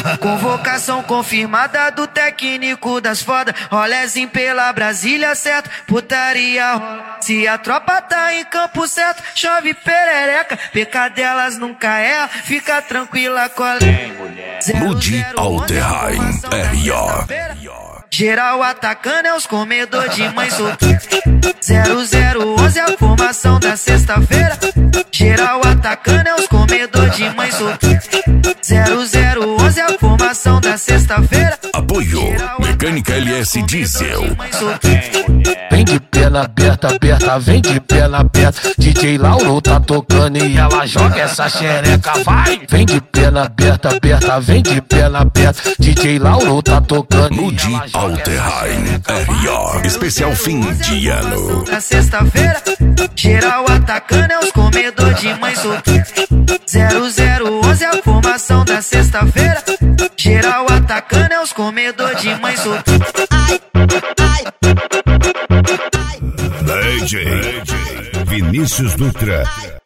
Convocação confirmada do técnico das fodas. Rolezinho pela Brasília, certo? Putaria rola. Se a tropa tá em campo certo, chove perereca. Pecadelas nunca erra, fica tranquila, colega. Ludi Alterheim, R.O. Geral atacando é os comedor de mãe solteira. 0011 a formação da sexta-feira. Geral atacando é os comedor de mãe solteira. 0011 a formação da sexta-feira. Apoio Mecânica LS Diesel. Vem de perna aberta, aberta, vem de perna aberta. DJ Lauro tá tocando e ela joga essa xereca, vai! Vem de perna aberta, aberta, vem de perna aberta. DJ Lauro tá tocando Ludi Alterheim, R.O. Especial fim de ano. Na sexta-feira, geral atacando é os comedor de mãe solteira. 0011 a formação da sexta-feira. Geral atacando é os comedor de mãe solteira. DJ Vinícius Dutra.